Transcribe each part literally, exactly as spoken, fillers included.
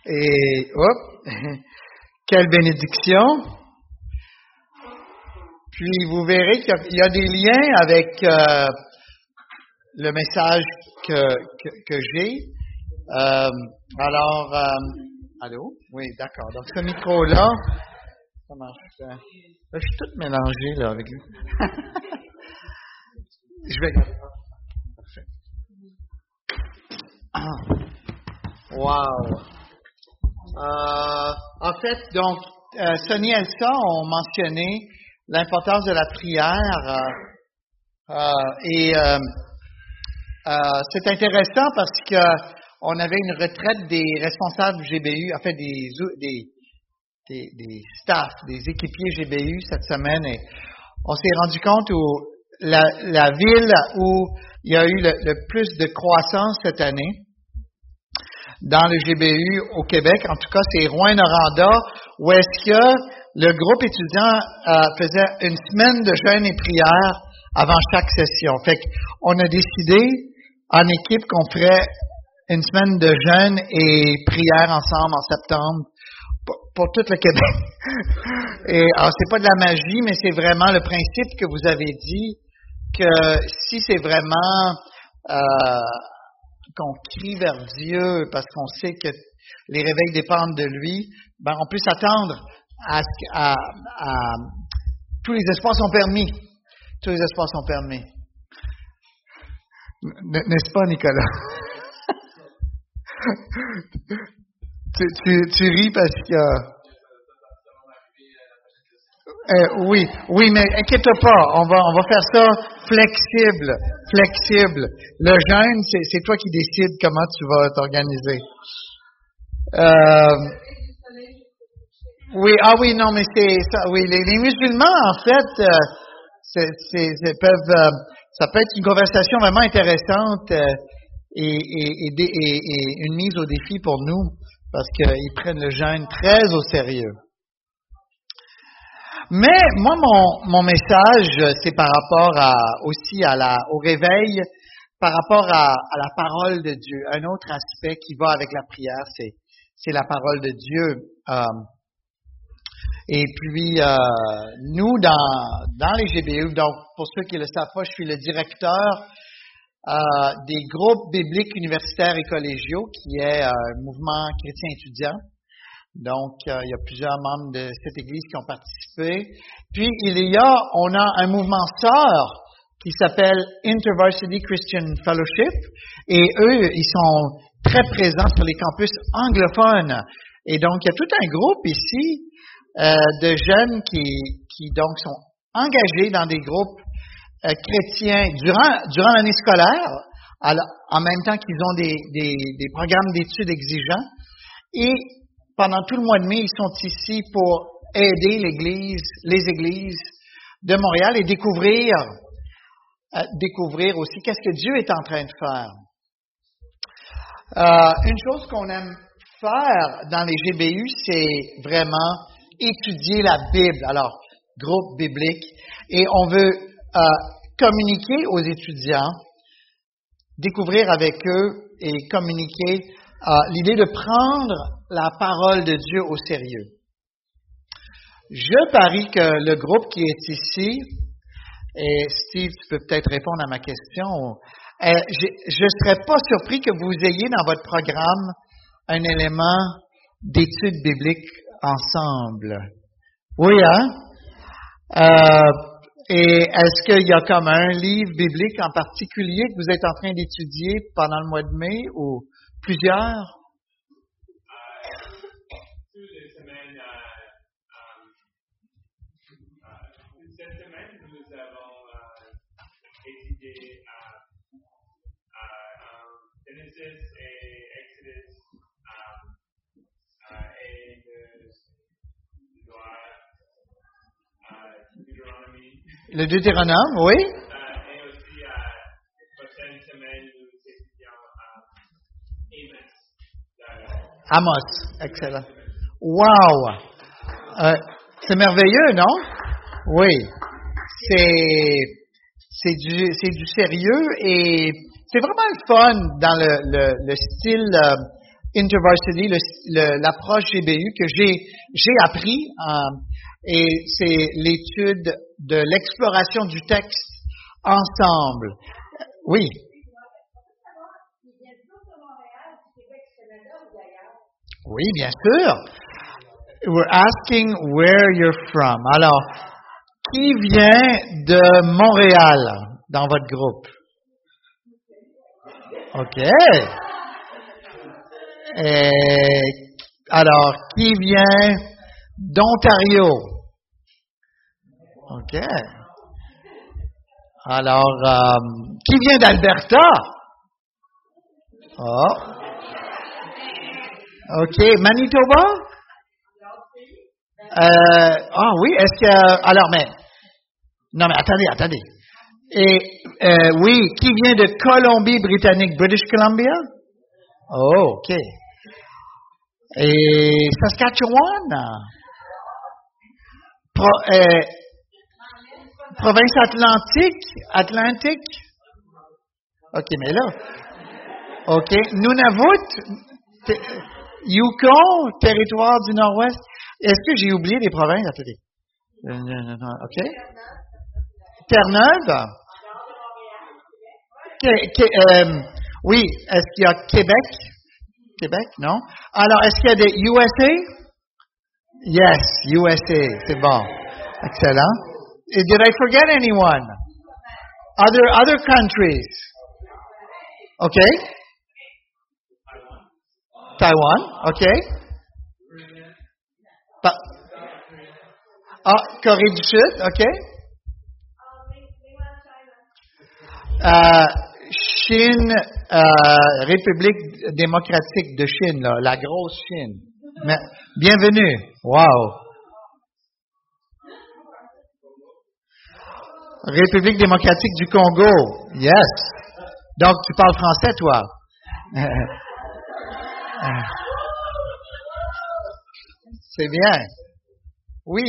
Et, hop, quelle bénédiction. Puis, vous verrez qu'il y a, il y a des liens avec euh, le message que, que, que j'ai. Euh, alors, euh, allô? Oui, d'accord. Donc, ce micro-là, ça marche. Là, je suis tout mélangé, là, avec lui. Je vais... Parfait. Ah. Wow. Euh, en fait, donc, euh, Sonny et Elsa ont mentionné l'importance de la prière euh, euh, et euh, euh, c'est intéressant parce que on avait une retraite des responsables G B U, en fait des des des, des staffs, des équipiers G B U cette semaine et on s'est rendu compte où la, la ville où il y a eu le, le plus de croissance cette année dans le G B U au Québec, en tout cas, c'est Rouyn-Noranda, où est-ce que le groupe étudiant euh, faisait une semaine de jeûne et prière avant chaque session. Fait qu'on a décidé en équipe qu'on ferait une semaine de jeûne et prière ensemble en septembre pour, pour tout le Québec. Et alors, c'est pas de la magie, mais c'est vraiment le principe que vous avez dit que si c'est vraiment euh, qu'on crie vers Dieu parce qu'on sait que les réveils dépendent de lui, ben on peut s'attendre à, à, à tous les espoirs sont permis. Tous les espoirs sont permis. N'est-ce pas, Nicolas? tu, tu, tu ris parce que... Euh, oui, oui, mais inquiète-toi pas, on va, on va faire ça flexible, flexible. Le jeûne, c'est, c'est toi qui décides comment tu vas t'organiser. Euh, oui, ah oui, non, mais c'est ça, oui, les, les musulmans, en fait, euh, c'est, c'est, c'est, peuvent, euh, ça peut être une conversation vraiment intéressante euh, et, et, et, et, et une mise au défi pour nous, parce qu'ils prennent le jeûne très au sérieux. Mais moi, mon, mon message, c'est par rapport à, aussi à la, au réveil, par rapport à, à la parole de Dieu. Un autre aspect qui va avec la prière, c'est, c'est la parole de Dieu. Euh, et puis, euh, nous, dans, dans les G B U, donc pour ceux qui ne le savent pas, je suis le directeur euh, des groupes bibliques universitaires et collégiaux, qui est euh, un mouvement chrétien étudiant. Donc, euh, il y a plusieurs membres de cette église qui ont participé. Puis, il y a, on a un mouvement sœur qui s'appelle InterVarsity Christian Fellowship. Et eux, ils sont très présents sur les campus anglophones. Et donc, il y a tout un groupe ici euh, de jeunes qui, qui donc sont engagés dans des groupes euh, chrétiens durant, durant l'année scolaire, alors, en même temps qu'ils ont des, des, des programmes d'études exigeants. Et pendant tout le mois de mai, ils sont ici pour aider l'Église, les églises de Montréal et découvrir, euh, découvrir aussi qu'est-ce que Dieu est en train de faire. Euh, une chose qu'on aime faire dans les G B U, c'est vraiment étudier la Bible. Alors, groupe biblique. Et on veut euh, communiquer aux étudiants, découvrir avec eux et communiquer euh, l'idée de prendre la parole de Dieu au sérieux. Je parie que le groupe qui est ici, et Steve, tu peux peut-être répondre à ma question, euh, je ne serais pas surpris que vous ayez dans votre programme un élément d'études bibliques ensemble. Oui, hein? Euh, et est-ce qu'il y a comme un livre biblique en particulier que vous êtes en train d'étudier pendant le mois de mai ou plusieurs? Le Deutéronome, oui. Euh, et aussi, euh, la prochaine semaine, nous étudions euh, Amos. Amos, excellent. Wow! Euh, c'est merveilleux, non? Oui. C'est, c'est, du, c'est du sérieux et c'est vraiment le fun dans le, le, le style euh, InterVarsity, le, le, l'approche G B U que j'ai, j'ai appris, euh, et c'est l'étude de l'exploration du texte ensemble. Oui. Oui, bien sûr. We're asking where you're from. Alors, qui vient de Montréal dans votre groupe? OK. Et, alors, qui vient d'Ontario? OK. Alors, euh, qui vient d'Alberta? Oh. OK. Manitoba? Euh, ah oui, est-ce que... Alors, mais... Non, mais attendez, attendez. Et, euh, oui, qui vient de Colombie-Britannique, British Columbia? Oh, OK. Et Saskatchewan? Pro, euh, province Atlantique? Atlantique? OK, mais là... OK. Nunavut? T- Yukon? Territoire du Nord-Ouest? Est-ce que j'ai oublié des provinces? Attendez. OK. Terre-Neuve? Que- que- euh, oui. Est-ce qu'il y a Québec? Québec, non? Alors, est-ce qu'il y a des U S A? Yes, U S A. C'est bon. Excellent. Et did I forget anyone? Other, other countries? OK. Taiwan, OK. Pa- ah, Corée du Sud, OK. Euh, Chine, euh, République démocratique de Chine, là, la grosse Chine. Mais, bienvenue. Wow. République démocratique du Congo. Yes. Donc, tu parles français, toi? C'est bien. Oui.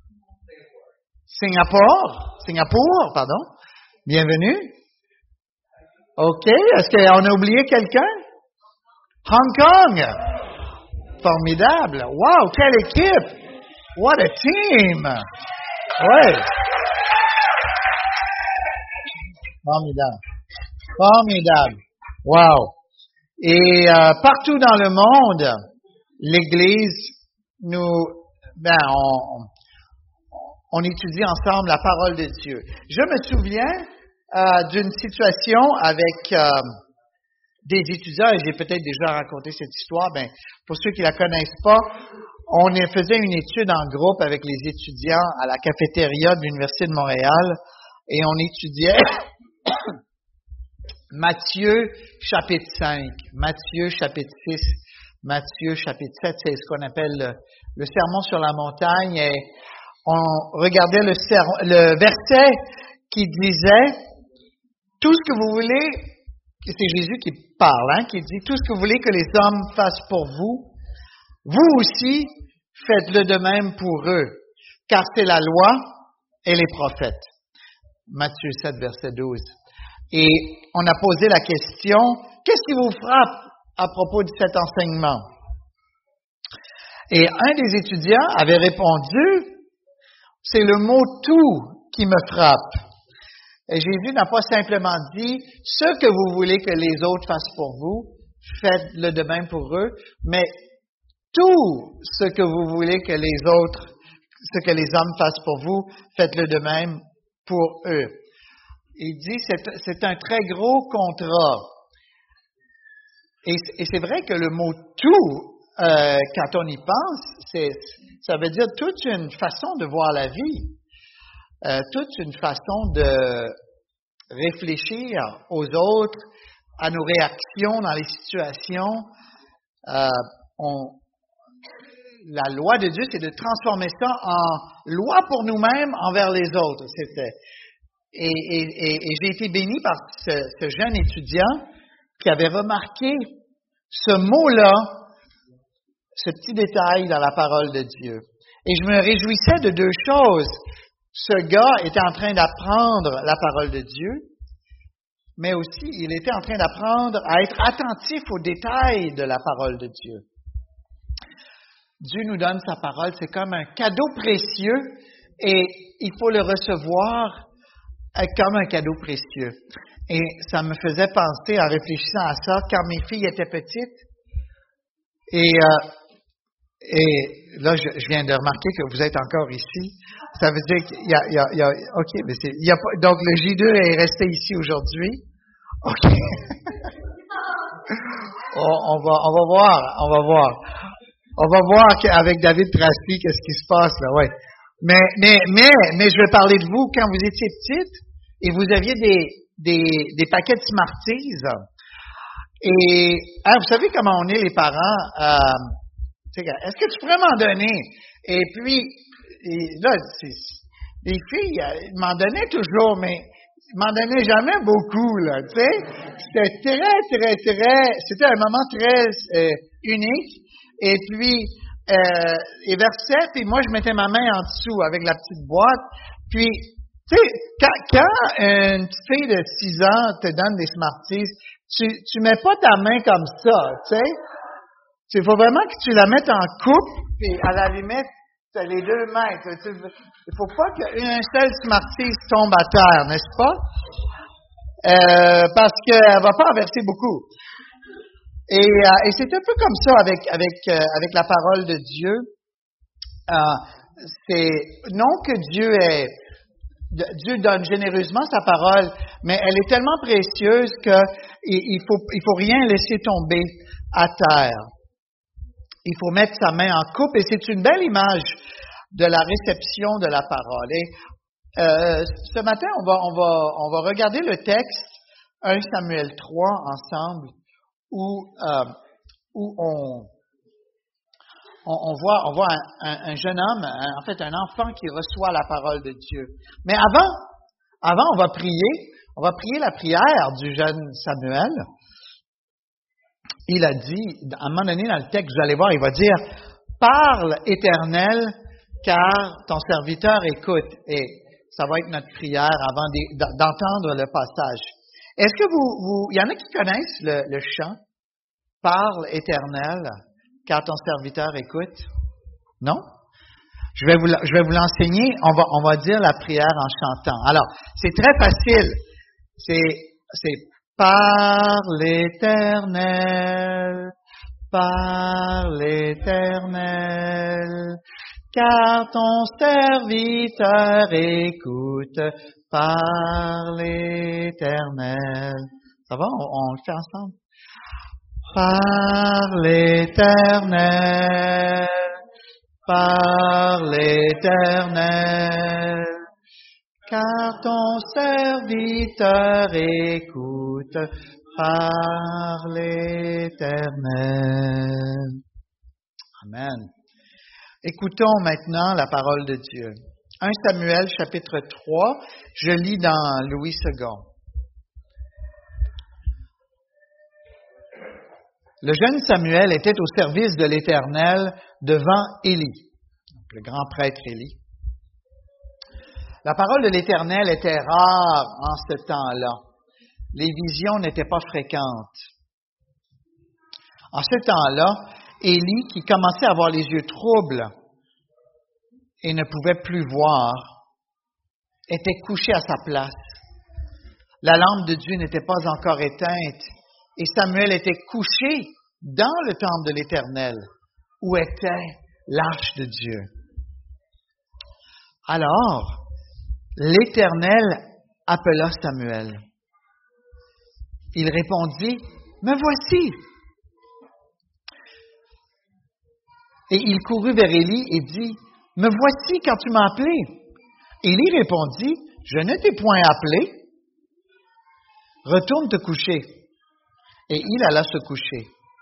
Singapour. Singapour, pardon. Bienvenue. OK. Est-ce qu'on a oublié quelqu'un? Hong Kong. Formidable. Wow, quelle équipe. What a team. Oui. Formidable. Formidable. Wow. Et euh, partout dans le monde, l'Église, nous, ben, on, on étudie ensemble la parole de Dieu. Je me souviens euh, d'une situation avec euh, des étudiants, et j'ai peut-être déjà raconté cette histoire, ben, pour ceux qui la connaissent pas, on faisait une étude en groupe avec les étudiants à la cafétéria de l'Université de Montréal, et on étudiait Matthieu chapitre cinq, Matthieu chapitre six, Matthieu chapitre sept, c'est ce qu'on appelle le, le sermon sur la montagne, et on regardait le, ser, le verset qui disait « Tout ce que vous voulez », c'est Jésus qui parle, hein, qui dit « Tout ce que vous voulez que les hommes fassent pour vous, vous aussi faites-le de même pour eux, car c'est la loi et les prophètes. » Matthieu sept, verset douze. Et on a posé la question, qu'est-ce qui vous frappe à propos de cet enseignement? Et un des étudiants avait répondu, c'est le mot « tout » qui me frappe. Et Jésus n'a pas simplement dit, ce que vous voulez que les autres fassent pour vous, faites-le de même pour eux, mais tout ce que vous voulez que les autres, ce que les hommes fassent pour vous, faites-le de même pour eux. Il dit, c'est, c'est un très gros contrat. Et, et c'est vrai que le mot « tout », euh, quand on y pense, c'est, ça veut dire toute une façon de voir la vie, euh, toute une façon de réfléchir aux autres, à nos réactions dans les situations. Euh, on, la loi de Dieu, c'est de transformer ça en loi pour nous-mêmes envers les autres. C'était Et, et, et, et j'ai été béni par ce, ce jeune étudiant qui avait remarqué ce mot-là, ce petit détail dans la parole de Dieu. Et je me réjouissais de deux choses. Ce gars était en train d'apprendre la parole de Dieu, mais aussi il était en train d'apprendre à être attentif aux détails de la parole de Dieu. Dieu nous donne sa parole, c'est comme un cadeau précieux et il faut le recevoir comme un cadeau précieux. Et ça me faisait penser, en réfléchissant à ça, quand mes filles étaient petites, et, euh, et là, je, je viens de remarquer que vous êtes encore ici. Ça veut dire qu'il y a, il y a, il y a OK, mais c'est, il y a pas, donc le J deux est resté ici aujourd'hui. OK. on, on va, on va voir, on va voir. On va voir avec David Tracy qu'est-ce qui se passe là, ouais. Mais, mais, mais, mais je vais parler de vous quand vous étiez petite et vous aviez des, des, des paquets de Smarties. Et hein, vous savez comment on est les parents. Euh, est-ce que tu pourrais m'en donner? Et puis, et là, c'est, les filles euh, m'en donnaient toujours, mais ils m'en donnaient jamais beaucoup, là, tu sais. C'était très, très, très, c'était un moment très euh, unique. Et puis, euh, ils versaient, puis moi, je mettais ma main en dessous avec la petite boîte. Puis, tu sais, quand, quand une petite fille de six ans te donne des Smarties, tu tu mets pas ta main comme ça, tu sais. Il faut vraiment que tu la mettes en coupe, puis à la limite, tu as les deux mains. Il ne faut pas qu'un seul Smarties tombe à terre, n'est-ce pas? Euh, parce qu'elle va pas en verser beaucoup. Et, euh, et c'est un peu comme ça avec avec euh, avec la parole de Dieu. Euh, c'est non que Dieu est Dieu donne généreusement sa parole, mais elle est tellement précieuse que il, il faut il faut rien laisser tomber à terre. Il faut mettre sa main en coupe et c'est une belle image de la réception de la parole. Et euh, ce matin, on va on va on va regarder le texte un Samuel trois ensemble. Où, euh, où on, on, on voit, on voit un, un, un jeune homme, un, en fait un enfant qui reçoit la parole de Dieu. Mais avant, avant on va prier, on va prier la prière du jeune Samuel. Il a dit, à un moment donné dans le texte, vous allez voir, il va dire, « Parle, Éternel, car ton serviteur écoute. » Et ça va être notre prière avant d'entendre le passage. Est-ce que vous, vous, il y en a qui connaissent le, le chant « Parle, Éternel, car ton serviteur écoute » ? Non? Je vais vous, je vais vous l'enseigner. On va, on va dire la prière en chantant. Alors, c'est très facile. C'est, c'est « Parle, Éternel, parle, Éternel, car ton serviteur écoute. Parle, Éternel. » Ça va? On, on le fait ensemble? Parle, Éternel, parle, Éternel, car ton serviteur écoute. Parle, Éternel. Amen. Écoutons maintenant la parole de Dieu. un Samuel, chapitre trois, je lis dans Louis second. Le jeune Samuel était au service de l'Éternel devant Élie, le grand prêtre Élie. La parole de l'Éternel était rare en ce temps-là. Les visions n'étaient pas fréquentes. En ce temps-là, Élie, qui commençait à avoir les yeux troubles et ne pouvait plus voir, était couché à sa place. La lampe de Dieu n'était pas encore éteinte et Samuel était couché dans le temple de l'Éternel où était l'arche de Dieu. Alors, l'Éternel appela Samuel. Il répondit, « Me voici. » Et il courut vers Élie et dit, « Me voici quand tu m'as appelé. » Élie répondit, « Je ne t'ai point appelé. Retourne te coucher. » Et il alla se coucher.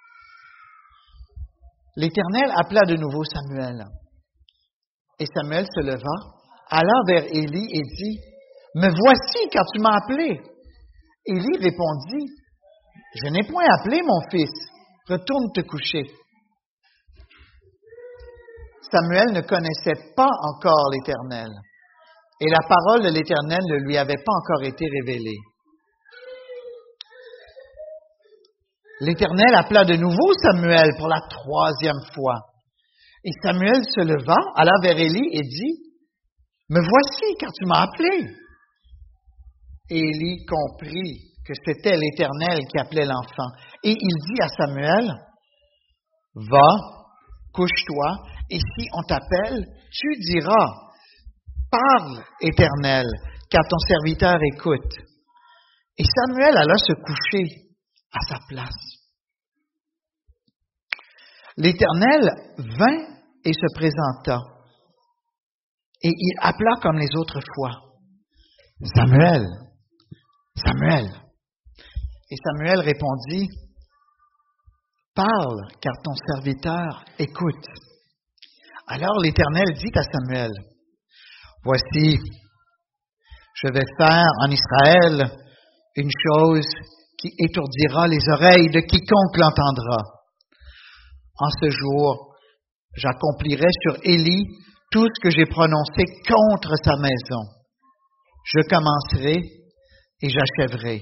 L'Éternel appela de nouveau Samuel. Et Samuel se leva, alla vers Élie et dit, « Me voici quand tu m'as appelé. » Élie répondit, « Je n'ai point appelé mon fils. Retourne te coucher. » Samuel ne connaissait pas encore l'Éternel, et la parole de l'Éternel ne lui avait pas encore été révélée. L'Éternel appela de nouveau Samuel pour la troisième fois. Et Samuel se leva, alla vers Élie et dit, « Me voici, car tu m'as appelé. » Et Élie comprit que c'était l'Éternel qui appelait l'enfant. Et il dit à Samuel, « Va, couche-toi, et si on t'appelle, tu diras, « Parle, Éternel, car ton serviteur écoute. » Et Samuel alla se coucher à sa place. L'Éternel vint et se présenta, et il appela comme les autres fois, « Samuel, Samuel. » Et Samuel répondit, « Parle, car ton serviteur écoute. » Alors l'Éternel dit à Samuel, « Voici, je vais faire en Israël une chose qui étourdira les oreilles de quiconque l'entendra. En ce jour, j'accomplirai sur Élie tout ce que j'ai prononcé contre sa maison. Je commencerai et j'achèverai.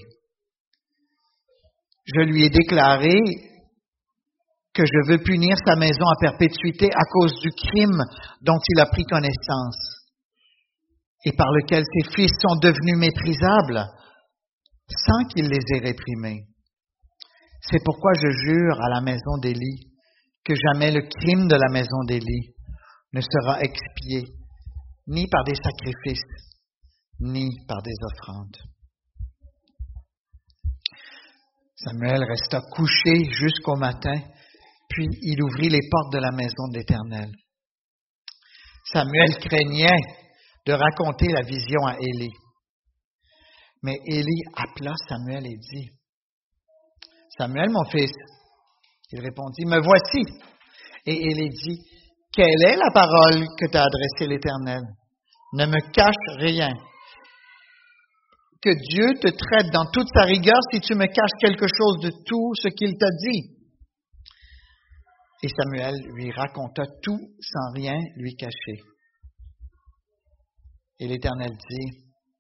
Je lui ai déclaré que je veux punir sa maison à perpétuité à cause du crime dont il a pris connaissance et par lequel ses fils sont devenus méprisables sans qu'il les ait réprimés. C'est pourquoi je jure à la maison d'Élie que jamais le crime de la maison d'Élie ne sera expié, ni par des sacrifices, ni par des offrandes. » Samuel resta couché jusqu'au matin, puis il ouvrit les portes de la maison de l'Éternel. Samuel craignait de raconter la vision à Élie. Mais Élie appela Samuel et dit, « Samuel, mon fils. » Il répondit, « Me voici. » Et Élie dit, « Quelle est la parole que t'a adressée l'Éternel? Ne me cache rien. Que Dieu te traite dans toute sa rigueur si tu me caches quelque chose de tout ce qu'il t'a dit. » Et Samuel lui raconta tout sans rien lui cacher. Et l'Éternel dit,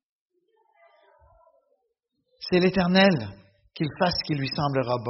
« C'est l'Éternel qu'il fasse ce qui lui semblera bon. »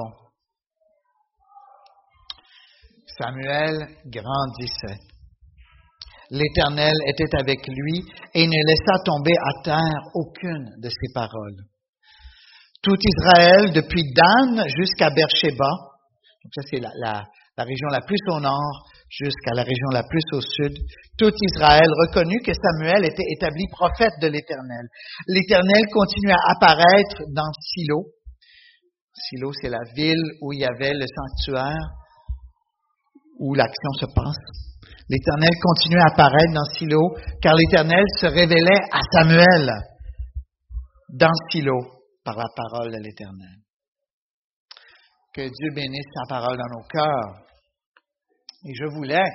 Samuel grandissait. L'Éternel était avec lui et ne laissa tomber à terre aucune de ses paroles. Tout Israël, depuis Dan jusqu'à Beersheba, donc ça c'est la, la, la région la plus au nord jusqu'à la région la plus au sud, tout Israël reconnut que Samuel était établi prophète de l'Éternel. L'Éternel continuait à apparaître dans Silo. Silo, c'est la ville où il y avait le sanctuaire, où l'action se passe. L'Éternel continuait à apparaître dans Silo, car l'Éternel se révélait à Samuel dans Silo par la parole de l'Éternel. Que Dieu bénisse sa parole dans nos cœurs. Et je voulais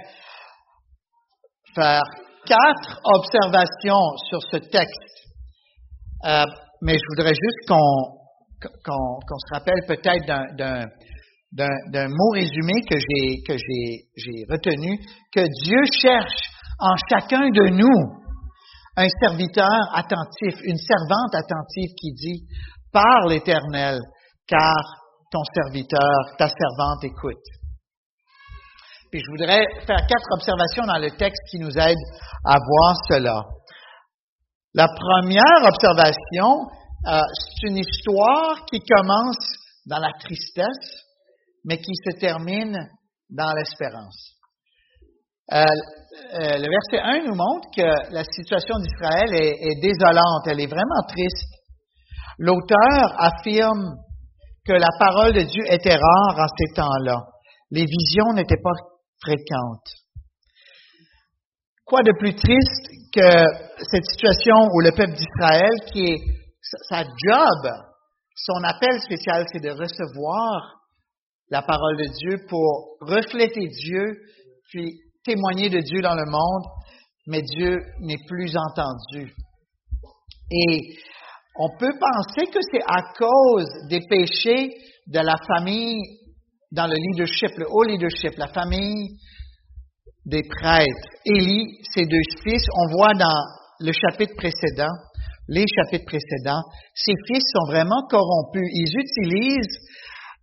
faire quatre observations sur ce texte. Euh, mais je voudrais juste qu'on, qu'on, qu'on se rappelle peut-être d'un, d'un, d'un, d'un mot résumé que j'ai, que j'ai, j'ai retenu, que Dieu cherche en chacun de nous un serviteur attentif, une servante attentive qui dit « Par l'Éternel, car ton serviteur, ta servante écoute. » Puis je voudrais faire quatre observations dans le texte qui nous aident à voir cela. La première observation, euh, c'est une histoire qui commence dans la tristesse, mais qui se termine dans l'espérance. Euh, euh, le verset un nous montre que la situation d'Israël est, est désolante, elle est vraiment triste. L'auteur affirme que la parole de Dieu était rare en ces temps-là. Les visions n'étaient pas fréquentes. Quoi de plus triste que cette situation où le peuple d'Israël, qui est sa job, son appel spécial, c'est de recevoir la parole de Dieu pour refléter Dieu, puis témoigner de Dieu dans le monde, mais Dieu n'est plus entendu. Et on peut penser que c'est à cause des péchés de la famille dans le leadership, le haut leadership, la famille des prêtres. Élie, ses deux fils, on voit dans le chapitre précédent, les chapitres précédents, ses fils sont vraiment corrompus. Ils utilisent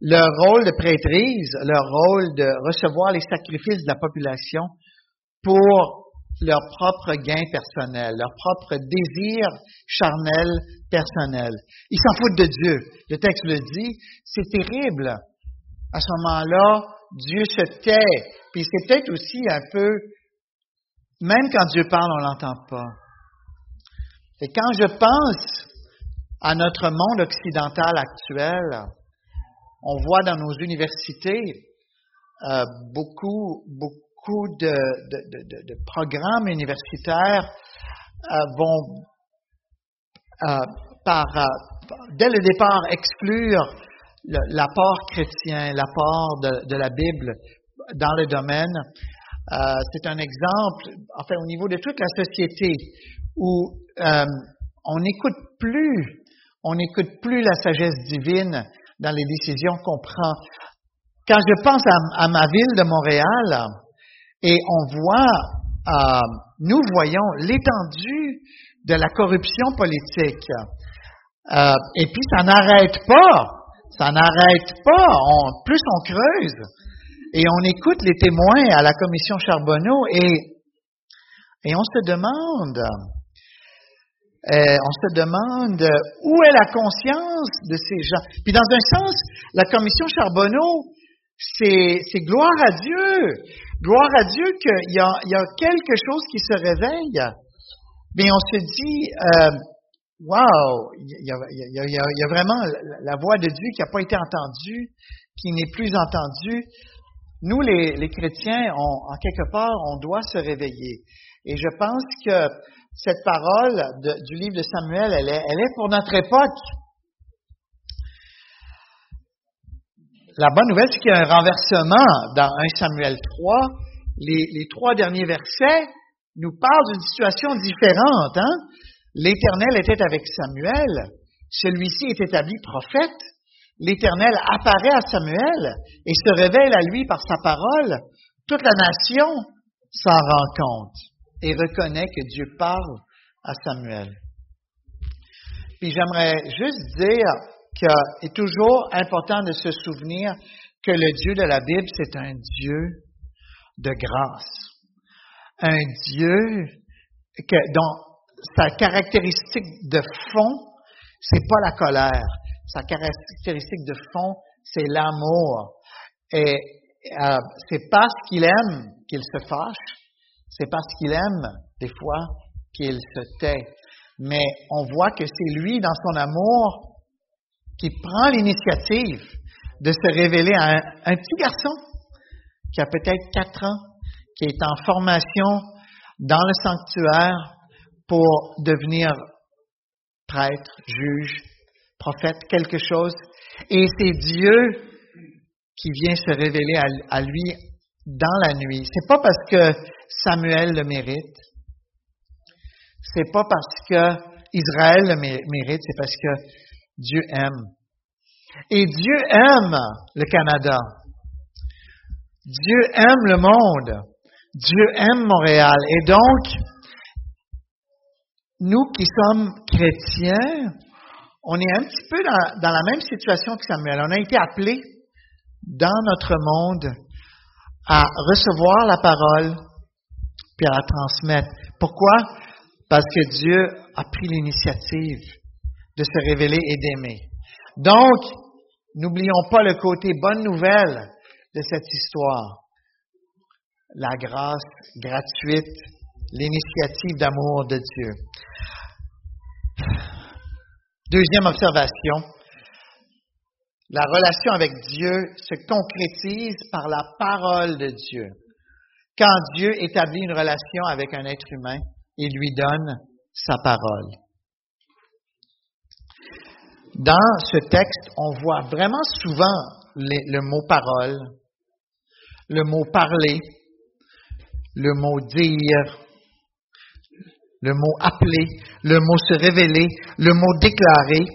leur rôle de prêtrise, leur rôle de recevoir les sacrifices de la population pour leur propre gain personnel, leur propre désir charnel personnel. Ils s'en foutent de Dieu. Le texte le dit, c'est terrible. À ce moment-là, Dieu se tait. Puis c'est peut-être aussi un peu, même quand Dieu parle, on l'entend pas. Et quand je pense à notre monde occidental actuel, on voit dans nos universités euh, beaucoup, beaucoup de, de, de, de programmes universitaires euh, vont, euh, par, euh, dès le départ, exclure le, l'apport chrétien, l'apport de, de la Bible dans le domaine. Euh, c'est un exemple, enfin, au niveau de toute la société, où euh, on n'écoute plus, on n'écoute plus la sagesse divine dans les décisions qu'on prend. Quand je pense à, à ma ville de Montréal, et on voit, euh, nous voyons l'étendue de la corruption politique, euh, et puis ça n'arrête pas, ça n'arrête pas, on, plus on creuse, et on écoute les témoins à la commission Charbonneau, et, et on se demande, euh, on se demande où est la conscience de ces gens. Puis dans un sens, la commission Charbonneau, c'est, c'est gloire à Dieu, gloire à Dieu qu'il y a, il y a quelque chose qui se réveille. Mais on se dit, euh, wow, il y, a, il, y a, il y a vraiment la voix de Dieu qui n'a pas été entendue, qui n'est plus entendue. Nous, les, les chrétiens, on, en quelque part, on doit se réveiller. Et je pense que cette parole de, du livre de Samuel, elle est, elle est pour notre époque. La bonne nouvelle, c'est qu'il y a un renversement dans un Samuel trois. Les, les trois derniers versets nous parlent d'une situation différente. Hein? L'Éternel était avec Samuel. Celui-ci est établi prophète. L'Éternel apparaît à Samuel et se révèle à lui par sa parole. Toute la nation s'en rend compte et reconnaît que Dieu parle à Samuel. Puis j'aimerais juste dire qu'il est toujours important de se souvenir que le Dieu de la Bible, c'est un Dieu de grâce. Un Dieu que, dont sa caractéristique de fond, c'est pas la colère. Sa caractéristique de fond, c'est l'amour. Et euh, c'est parce qu'il aime qu'il se fâche. C'est parce qu'il aime, des fois, qu'il se tait. Mais on voit que c'est lui, dans son amour, qui prend l'initiative de se révéler à un, un petit garçon qui a peut-être quatre ans, qui est en formation dans le sanctuaire pour devenir prêtre, juge, prophète, quelque chose. Et c'est Dieu qui vient se révéler à, à lui dans la nuit. C'est pas parce que Samuel le mérite. C'est pas parce que Israël le mérite, c'est parce que Dieu aime. Et Dieu aime le Canada. Dieu aime le monde. Dieu aime Montréal. Et donc, nous qui sommes chrétiens, on est un petit peu dans, dans la même situation que Samuel. On a été appelés dans notre monde à recevoir la parole puis à la transmettre. Pourquoi? Parce que Dieu a pris l'initiative de se révéler et d'aimer. Donc, n'oublions pas le côté bonne nouvelle de cette histoire. La grâce gratuite, l'initiative d'amour de Dieu. Deuxième observation, la relation avec Dieu se concrétise par la parole de Dieu. Quand Dieu établit une relation avec un être humain, il lui donne sa parole. Dans ce texte, on voit vraiment souvent les, le mot parole, le mot parler, le mot dire, le mot appeler, le mot se révéler, le mot déclarer.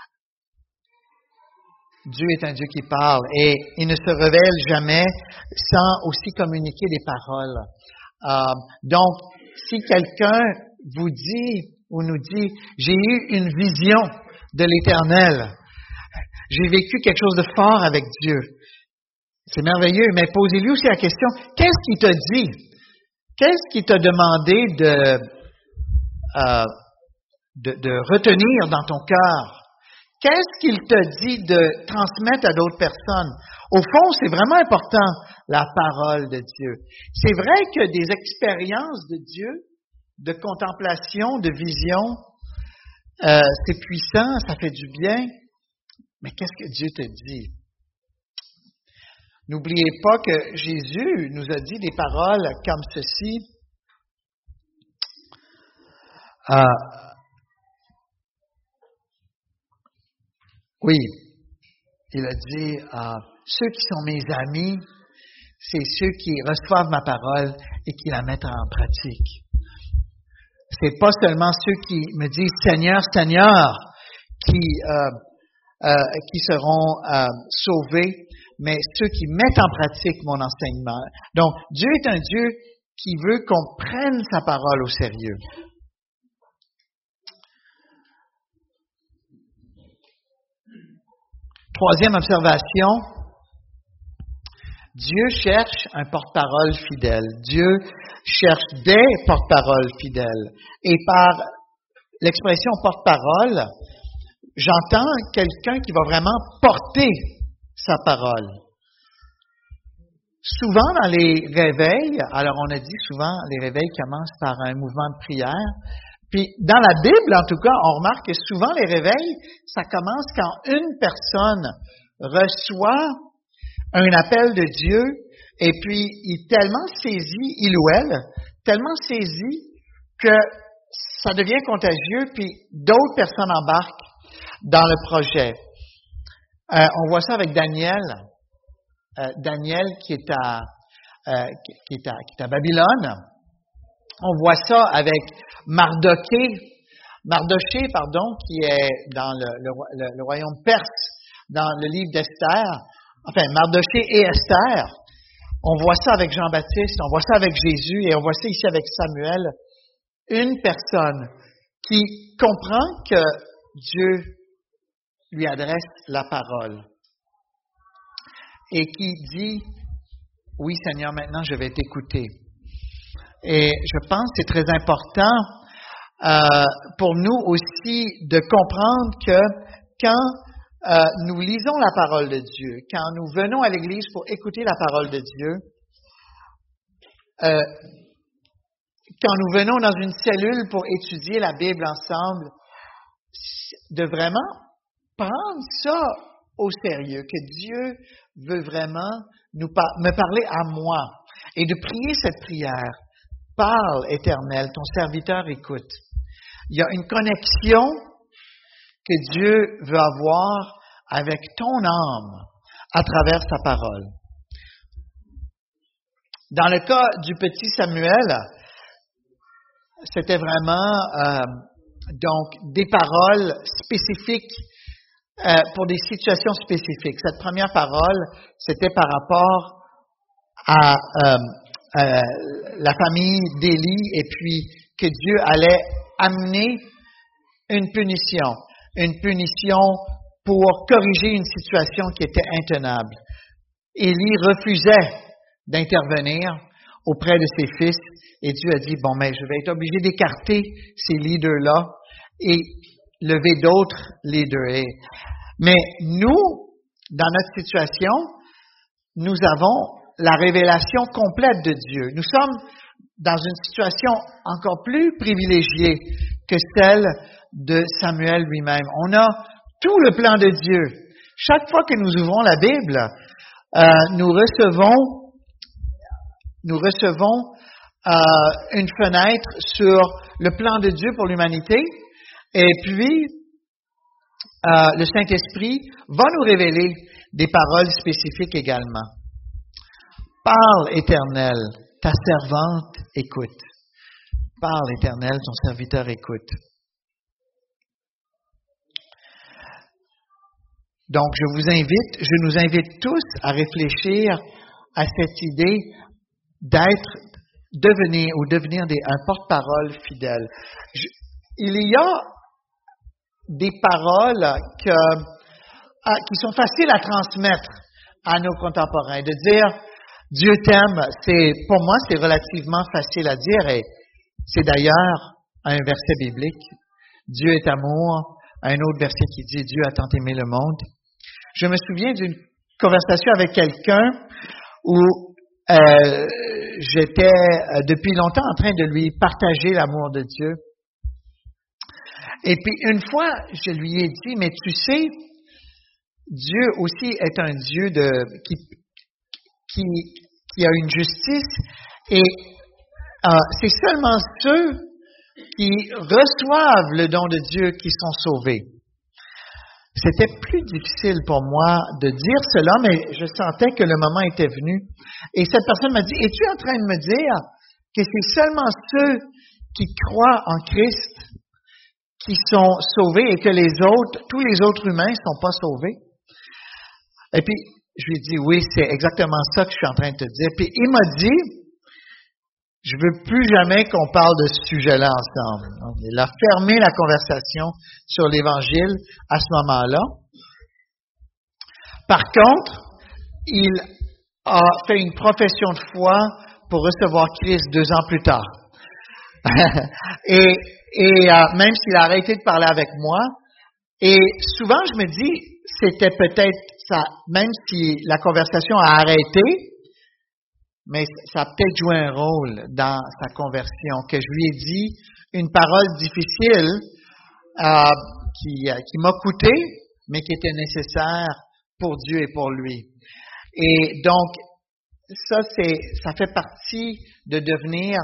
Dieu est un Dieu qui parle et il ne se révèle jamais sans aussi communiquer des paroles. Euh, donc, si quelqu'un vous dit ou nous dit « J'ai eu une vision de l'Éternel », J'ai vécu quelque chose de fort avec Dieu. C'est merveilleux, mais posez-lui aussi la question, qu'est-ce qu'il t'a dit? Qu'est-ce qu'il t'a demandé de, euh, de, de retenir dans ton cœur? Qu'est-ce qu'il t'a dit de transmettre à d'autres personnes? Au fond, c'est vraiment important, la parole de Dieu. C'est vrai que des expériences de Dieu, de contemplation, de vision, euh, c'est puissant, ça fait du bien, mais qu'est-ce que Dieu te dit? N'oubliez pas que Jésus nous a dit des paroles comme ceci. Euh, oui, il a dit, euh, ceux qui sont mes amis, c'est ceux qui reçoivent ma parole et qui la mettent en pratique. C'est pas seulement ceux qui me disent Seigneur, Seigneur, qui euh, euh, qui seront euh, sauvés, mais ceux qui mettent en pratique mon enseignement. Donc, Dieu est un Dieu qui veut qu'on prenne sa parole au sérieux. Troisième observation, Dieu cherche un porte-parole fidèle. Dieu cherche des porte-paroles fidèles. Et par l'expression porte-parole, j'entends quelqu'un qui va vraiment porter sa parole. Souvent dans les réveils, alors on a dit souvent, les réveils commencent par un mouvement de prière. Puis dans la Bible, en tout cas, on remarque que souvent les réveils, ça commence quand une personne reçoit un appel de Dieu et puis il est tellement saisi, il ou elle, tellement saisi que ça devient contagieux puis d'autres personnes embarquent dans le projet. Euh, on voit ça avec Daniel. Euh, Daniel qui est à, euh, qui est à, qui est à Babylone. On voit ça avec Mardoché, Mardoché, pardon, qui est dans le, le, le, le royaume perse, dans le livre d'Esther. Enfin, Mardoché et Esther. On voit ça avec Jean-Baptiste, on voit ça avec Jésus et on voit ça ici avec Samuel. Une personne qui comprend que Dieu lui adresse la parole et qui dit, oui Seigneur, maintenant je vais t'écouter. Et je pense que c'est très important euh, pour nous aussi de comprendre que quand euh, nous lisons la parole de Dieu, quand nous venons à l'Église pour écouter la parole de Dieu, euh, quand nous venons dans une cellule pour étudier la Bible ensemble, de vraiment prendre ça au sérieux, que Dieu veut vraiment nous par- me parler à moi et de prier cette prière. Parle, Éternel, ton serviteur écoute. Il y a une connexion que Dieu veut avoir avec ton âme à travers sa parole. Dans le cas du petit Samuel, c'était vraiment euh, donc des paroles spécifiques euh, pour des situations spécifiques. Cette première parole, c'était par rapport à euh, euh, la famille d'Élie et puis que Dieu allait amener une punition, une punition pour corriger une situation qui était intenable. Élie refusait d'intervenir auprès de ses fils et Dieu a dit, bon, mais je vais être obligé d'écarter ces leaders-là et lever d'autres leaders. Et, mais nous, dans notre situation, nous avons la révélation complète de Dieu. Nous sommes dans une situation encore plus privilégiée que celle de Samuel lui-même. On a tout le plan de Dieu. Chaque fois que nous ouvrons la Bible, euh, nous recevons, nous recevons euh, une fenêtre sur le plan de Dieu pour l'humanité. Et puis, euh, le Saint-Esprit va nous révéler des paroles spécifiques également. Parle, Éternel, ta servante écoute. Parle, Éternel, ton serviteur écoute. Donc, je vous invite, je nous invite tous à réfléchir à cette idée d'être, devenir ou devenir des, un porte-parole fidèle. Je, il y a des paroles que à, qui sont faciles à transmettre à nos contemporains. De dire Dieu t'aime, c'est, pour moi, c'est relativement facile à dire et c'est d'ailleurs un verset biblique. Dieu est amour. Un autre verset qui dit Dieu a tant aimé le monde. Je me souviens d'une conversation avec quelqu'un où euh, j'étais euh, depuis longtemps en train de lui partager l'amour de Dieu. Et puis une fois, je lui ai dit, mais tu sais, Dieu aussi est un Dieu de qui qui, qui a une justice et euh, c'est seulement ceux qui reçoivent le don de Dieu qui sont sauvés. C'était plus difficile pour moi de dire cela, mais je sentais que le moment était venu. Et cette personne m'a dit, es-tu en train de me dire que c'est seulement ceux qui croient en Christ qui sont sauvés et que les autres, tous les autres humains ne sont pas sauvés? Et puis, je lui ai dit, oui, c'est exactement ça que je suis en train de te dire. Puis il m'a dit, je veux plus jamais qu'on parle de ce sujet-là ensemble. Donc, il a fermé la conversation sur l'Évangile à ce moment-là. Par contre, il a fait une profession de foi pour recevoir Christ deux ans plus tard. et et euh, même s'il a arrêté de parler avec moi, et souvent je me dis, c'était peut-être ça, même si la conversation a arrêté, mais ça a peut-être joué un rôle dans sa conversion, que je lui ai dit une parole difficile euh, qui, qui m'a coûté, mais qui était nécessaire pour Dieu et pour lui. Et donc, ça, c'est, ça fait partie de devenir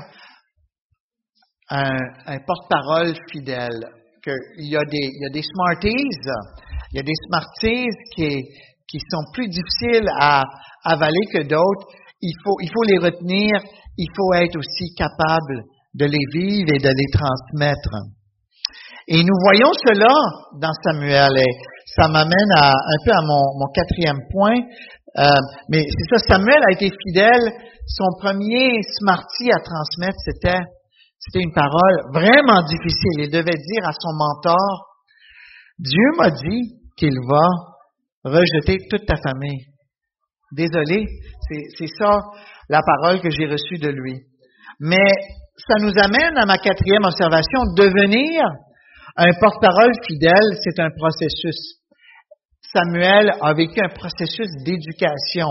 un, un porte-parole fidèle. Que il y a des, il y a des Smarties, il y a des Smarties qui, qui sont plus difficiles à avaler que d'autres. Il faut, il faut les retenir, il faut être aussi capable de les vivre et de les transmettre. Et nous voyons cela dans Samuel, et ça m'amène à, un peu à mon, mon quatrième point. Euh, mais c'est ça, Samuel a été fidèle. Son premier Smartie à transmettre, c'était, c'était une parole vraiment difficile. Il devait dire à son mentor, Dieu m'a dit qu'il va rejeter toute ta famille. Désolé, c'est, c'est ça la parole que j'ai reçue de lui. Mais ça nous amène à ma quatrième observation. Devenir un porte-parole fidèle, c'est un processus. Samuel a vécu un processus d'éducation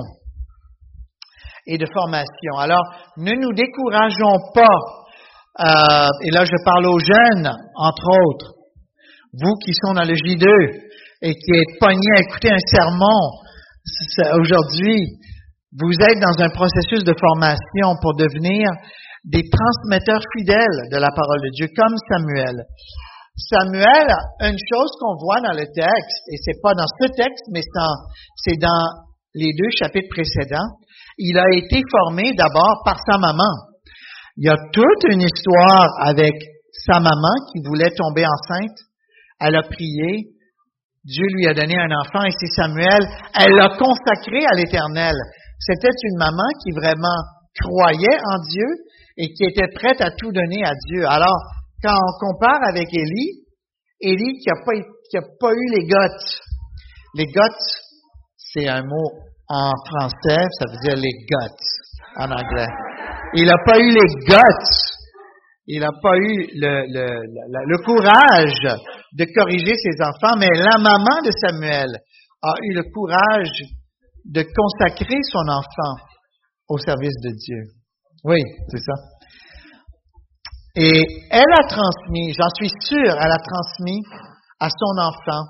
et de formation. Alors, ne nous décourageons pas, euh, et là je parle aux jeunes, entre autres, vous qui sont dans le J deux et qui êtes pognés à écouter un sermon aujourd'hui, vous êtes dans un processus de formation pour devenir des transmetteurs fidèles de la parole de Dieu, comme Samuel. Samuel, une chose qu'on voit dans le texte, et c'est pas dans ce texte, mais c'est dans, c'est dans les deux chapitres précédents, il a été formé d'abord par sa maman. Il y a toute une histoire avec sa maman qui voulait tomber enceinte. Elle a prié. Dieu lui a donné un enfant et c'est Samuel. Elle l'a consacré à l'Éternel. C'était une maman qui vraiment croyait en Dieu et qui était prête à tout donner à Dieu. Alors, quand on compare avec Élie, Élie qui n'a pas, qui a pas eu les guts. Les guts, c'est un mot en français, ça veut dire les guts en anglais. Il n'a pas eu les guts. Il n'a pas eu le, le, le, le courage de corriger ses enfants, mais la maman de Samuel a eu le courage de consacrer son enfant au service de Dieu. Oui, c'est ça. Et elle a transmis, j'en suis sûr, elle a transmis à son enfant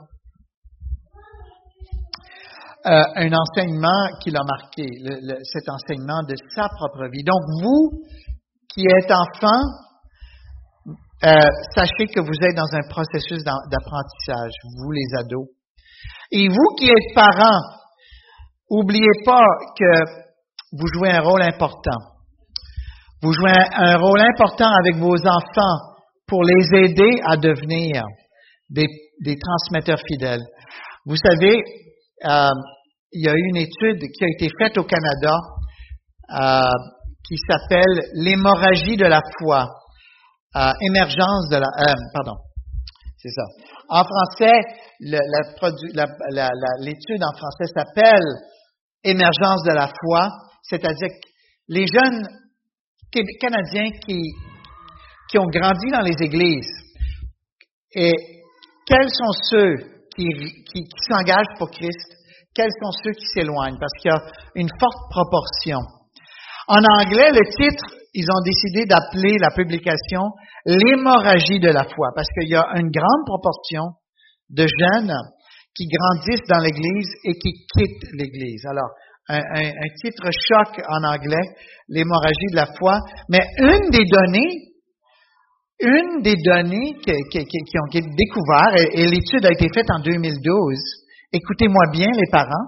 euh, un enseignement qui l'a marqué, le, le, cet enseignement de sa propre vie. Donc, vous qui êtes enfant, euh, sachez que vous êtes dans un processus d'apprentissage, vous les ados. Et vous qui êtes parents, n'oubliez pas que vous jouez un rôle important. Vous jouez un rôle important avec vos enfants pour les aider à devenir des, des transmetteurs fidèles. Vous savez, euh, il y a eu une étude qui a été faite au Canada euh, qui s'appelle l'hémorragie de la foi, euh, émergence de la, euh, pardon, c'est ça. En français, le, la produ- la, la, la, l'étude en français s'appelle Émergence de la foi, c'est-à-dire que les jeunes Canadiens qui, qui ont grandi dans les églises, et quels sont ceux qui, qui, qui s'engagent pour Christ, quels sont ceux qui s'éloignent, parce qu'il y a une forte proportion. En anglais, le titre, ils ont décidé d'appeler la publication « L'hémorragie de la foi », parce qu'il y a une grande proportion de jeunes qui grandissent dans l'Église et qui quittent l'Église. Alors, un, un, un titre choc en anglais, « L'hémorragie de la foi », mais une des données, une des données qui, qui, qui, qui ont été découvertes, et, et l'étude a été faite en deux mille douze, écoutez-moi bien les parents,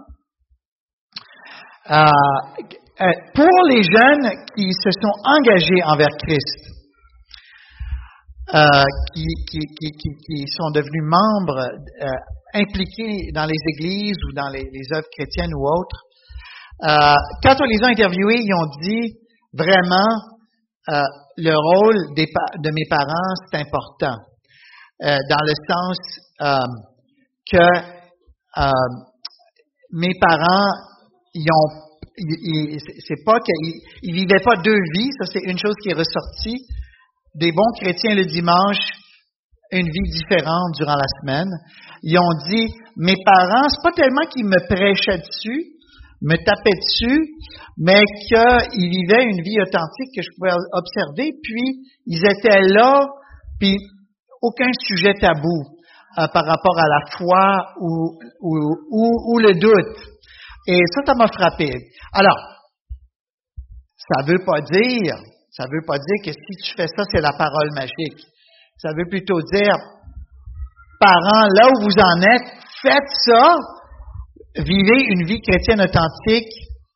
euh, Euh, pour les jeunes qui se sont engagés envers Christ, euh, qui, qui, qui, qui, qui sont devenus membres euh, impliqués dans les églises ou dans les, les œuvres chrétiennes ou autres, euh, quand on les a interviewés, ils ont dit vraiment euh, le rôle des, de mes parents, c'est important, euh, dans le sens euh, que euh, mes parents, ils ont Il, il, c'est pas qu'ils ils vivaient pas deux vies, ça c'est une chose qui est ressortie. Des bons chrétiens le dimanche, une vie différente durant la semaine. Ils ont dit, mes parents, c'est pas tellement qu'ils me prêchaient dessus, me tapaient dessus, mais qu'ils vivaient une vie authentique que je pouvais observer, puis ils étaient là, puis aucun sujet tabou euh, par rapport à la foi ou, ou, ou, ou le doute. Et ça, ça m'a frappé. Alors, ça veut pas dire, ça veut pas dire que si tu fais ça, c'est la parole magique. Ça veut plutôt dire, parents, là où vous en êtes, faites ça, vivez une vie chrétienne authentique,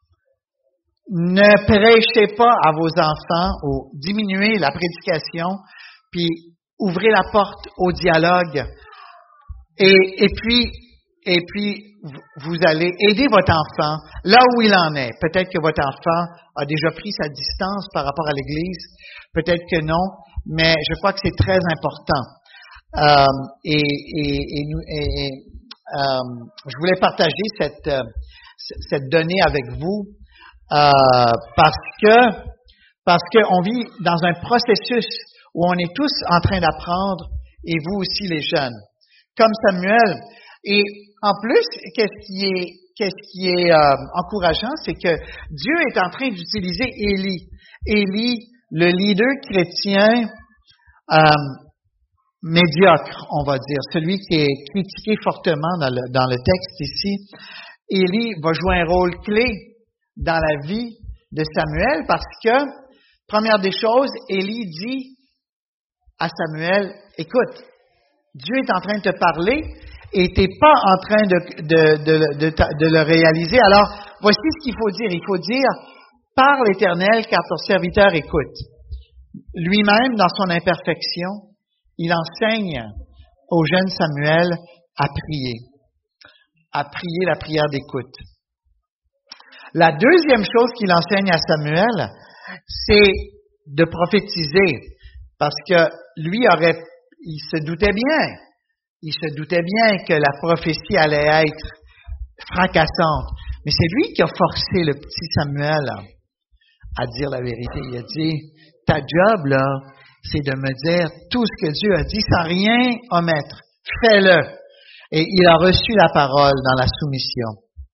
ne prêchez pas à vos enfants ou diminuez la prédication, puis ouvrez la porte au dialogue. Et, et puis, Et puis, vous allez aider votre enfant là où il en est. Peut-être que votre enfant a déjà pris sa distance par rapport à l'Église, peut-être que non, mais je crois que c'est très important. Euh, et et, et, et euh, je voulais partager cette, cette donnée avec vous euh, parce que parce qu'on vit dans un processus où on est tous en train d'apprendre, et vous aussi les jeunes. Comme Samuel. Et en plus, qu'est-ce qui est, qu'est-ce qui est euh, encourageant, c'est que Dieu est en train d'utiliser Élie. Élie, le leader chrétien euh, médiocre, on va dire, celui qui est critiqué fortement dans le, dans le texte ici. Élie va jouer un rôle clé dans la vie de Samuel parce que, première des choses, Élie dit à Samuel, écoute, Dieu est en train de te parler, et tu n'es pas en train de, de, de, de, de le réaliser. Alors, voici ce qu'il faut dire. Il faut dire, parle l'Éternel, car ton serviteur écoute. Lui-même, dans son imperfection, il enseigne au jeune Samuel à prier, à prier la prière d'écoute. La deuxième chose qu'il enseigne à Samuel, c'est de prophétiser, parce que lui aurait, il se doutait bien. Il se doutait bien que la prophétie allait être fracassante. Mais c'est lui qui a forcé le petit Samuel à dire la vérité. Il a dit, ta job, là, c'est de me dire tout ce que Dieu a dit sans rien omettre. Fais-le. Et il a reçu la parole dans la soumission.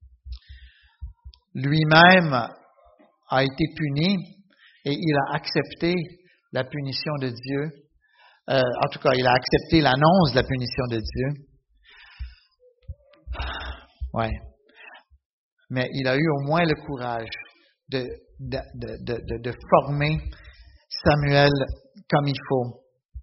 Lui-même a été puni et il a accepté la punition de Dieu. Euh, en tout cas, il a accepté l'annonce de la punition de Dieu. Ouais. Mais il a eu au moins le courage de, de, de, de, de former Samuel comme il faut.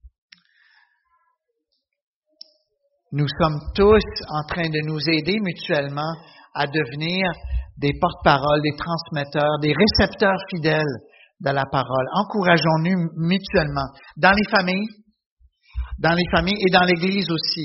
Nous sommes tous en train de nous aider mutuellement à devenir des porte-paroles, des transmetteurs, des récepteurs fidèles de la parole. Encourageons-nous mutuellement dans les familles, dans les familles et dans l'Église aussi.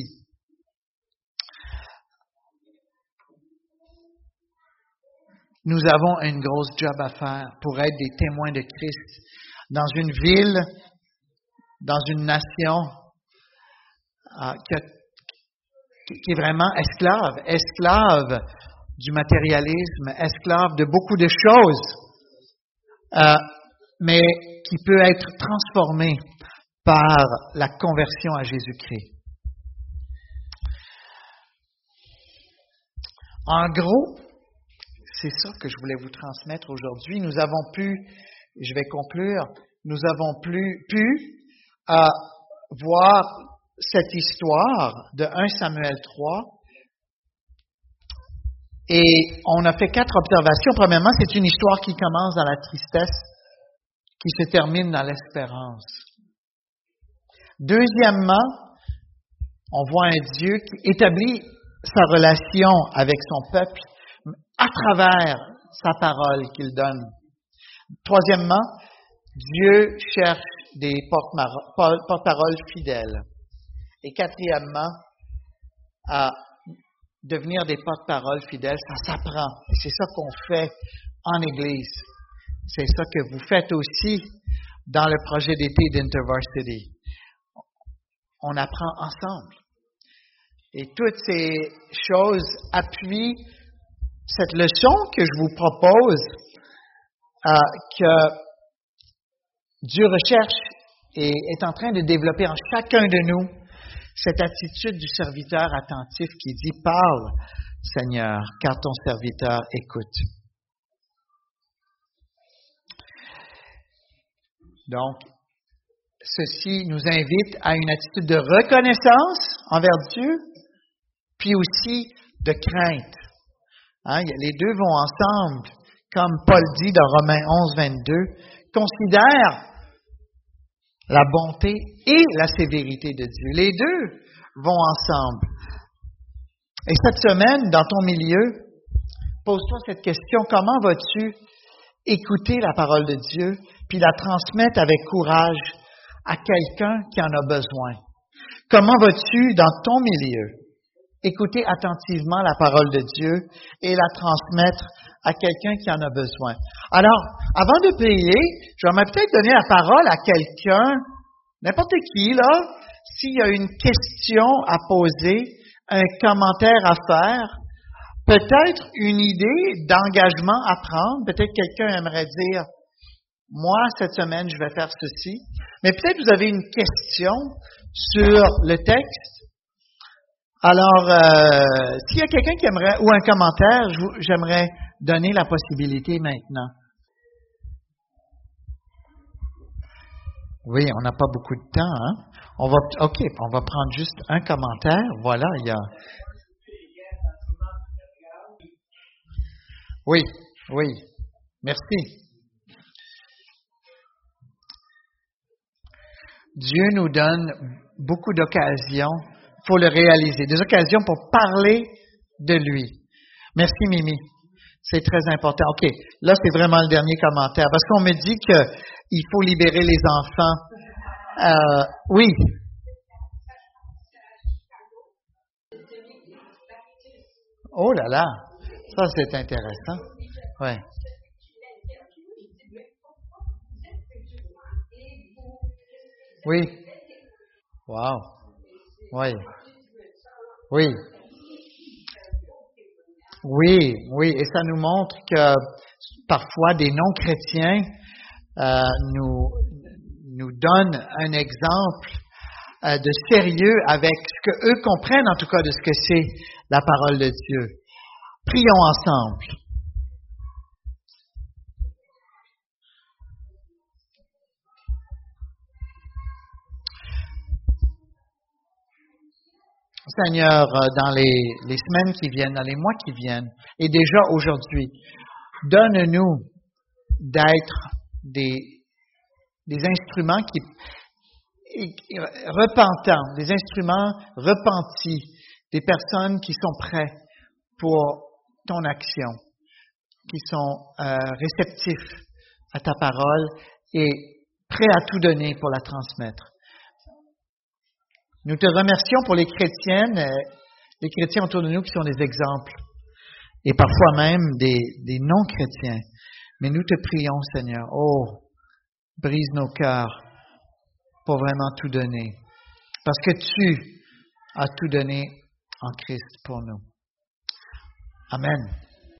Nous avons une grosse job à faire pour être des témoins de Christ dans une ville, dans une nation, euh, qui, a, qui est vraiment esclave, esclave du matérialisme, esclave de beaucoup de choses, euh, mais qui peut être transformé par la conversion à Jésus-Christ. En gros, c'est ça que je voulais vous transmettre aujourd'hui. Nous avons pu, je vais conclure, nous avons pu, pu euh, voir cette histoire de premier Samuel trois et on a fait quatre observations. Premièrement, c'est une histoire qui commence dans la tristesse, qui se termine dans l'espérance. Deuxièmement, on voit un Dieu qui établit sa relation avec son peuple à travers sa parole qu'il donne. Troisièmement, Dieu cherche des porte-paroles fidèles. Et quatrièmement, à devenir des porte-paroles fidèles, ça s'apprend. Et c'est ça qu'on fait en Église. C'est ça que vous faites aussi dans le projet d'été d'InterVarsity. On apprend ensemble. Et toutes ces choses appuient cette leçon que je vous propose, euh, que Dieu recherche et est en train de développer en chacun de nous cette attitude du serviteur attentif qui dit « Parle, Seigneur, car ton serviteur écoute. » Donc, ceci nous invite à une attitude de reconnaissance envers Dieu, puis aussi de crainte. Hein, les deux vont ensemble, comme Paul dit dans Romains onze, vingt-deux, considère la bonté et la sévérité de Dieu. Les deux vont ensemble. Et cette semaine, dans ton milieu, pose-toi cette question, comment vas-tu écouter la parole de Dieu, puis la transmettre avec courage à quelqu'un qui en a besoin? Comment vas-tu, dans ton milieu, écouter attentivement la parole de Dieu et la transmettre à quelqu'un qui en a besoin? Alors, avant de prier, j'aimerais peut-être donner la parole à quelqu'un, n'importe qui, là, s'il y a une question à poser, un commentaire à faire, peut-être une idée d'engagement à prendre, peut-être quelqu'un aimerait dire, moi, cette semaine, je vais faire ceci, mais peut-être vous avez une question sur le texte. Alors, euh, s'il y a quelqu'un qui aimerait, ou un commentaire, je vous, j'aimerais donner la possibilité maintenant. Oui, on n'a pas beaucoup de temps, hein? On va, OK, on va prendre juste un commentaire. Voilà, il y a. Oui, oui, merci. Dieu nous donne beaucoup d'occasions. Il faut le réaliser. Des occasions pour parler de lui. Merci, Mimi. C'est très important. OK, là, c'est vraiment le dernier commentaire. Parce qu'on me dit qu'il faut libérer les enfants. Euh, oui. Oh là là. Ça, c'est intéressant. Oui. Oui. Wow. Oui. Oui. Oui, oui. Et ça nous montre que parfois des non-chrétiens euh, nous, nous donnent un exemple euh, de sérieux avec ce qu'eux comprennent, en tout cas, de ce que c'est la parole de Dieu. Prions ensemble. Seigneur, dans les, les semaines qui viennent, dans les mois qui viennent, et déjà aujourd'hui, donne-nous d'être des, des instruments qui, repentants, des instruments repentis, des personnes qui sont prêts pour ton action, qui sont euh, réceptifs à ta parole et prêts à tout donner pour la transmettre. Nous te remercions pour les chrétiennes, les chrétiens autour de nous qui sont des exemples, et parfois même des, des non-chrétiens. Mais nous te prions, Seigneur, oh, brise nos cœurs pour vraiment tout donner. Parce que tu a tout donné en Christ pour nous. Amen.